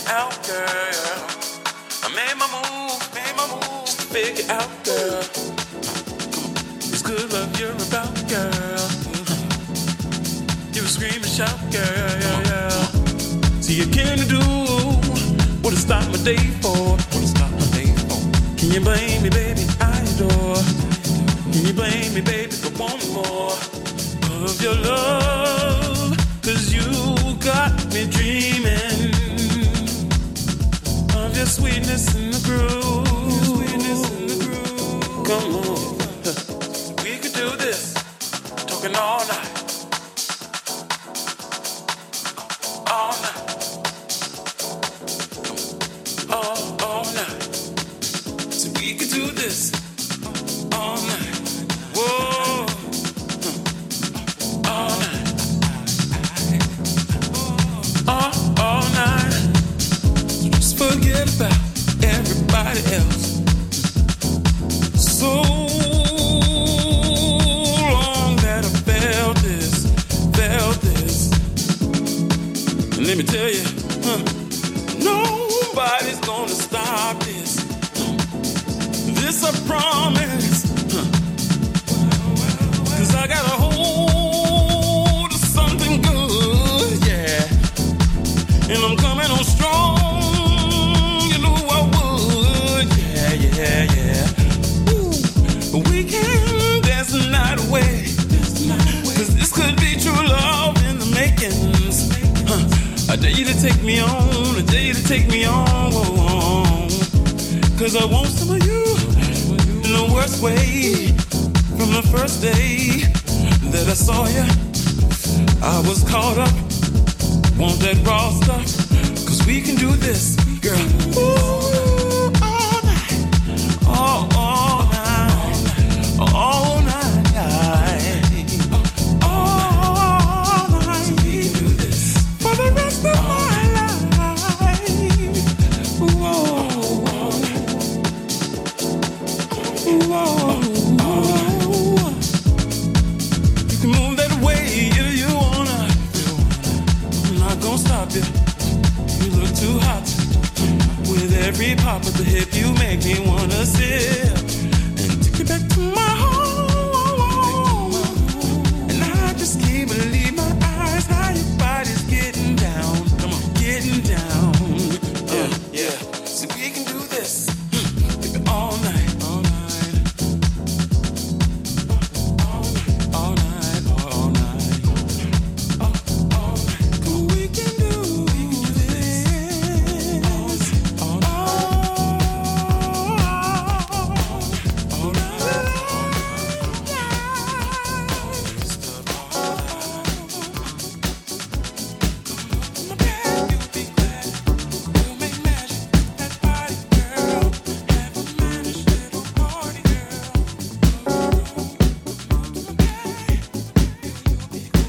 out, girl. I made my move just to figure out, girl. It's good love you're about, girl. You were screaming, shout, girl. See, you came to do what I stopped my day for. Can you blame me, baby? I adore. Can you blame me, baby, for wanting more of your love? 'Cause you got me dreaming of your sweetness in the groove. Come on, we could do this, talking all night. All night. All night. So we could do this all night. Whoa. All night. All night. So just forget about everybody else. So long that I felt this. And let me tell you, nobody's gonna stop this. This I promise. 'Cause I got a hold of something good, yeah. And I'm coming on strong. You know I would, yeah. Ooh. We can dance the night away. 'Cause this could be true love in the makings. I dare you to take me on. I dare you to take me on. 'Cause I want some of you in the worst way. From the first day that I saw you, I was caught up. Want that raw stuff? 'Cause we can do this, girl. Ooh, all night. All night. All night. You can move that way if you wanna. I'm not gonna stop you. You look too hot. With every pop of the hip, you make me wanna sip and take it back to my heart.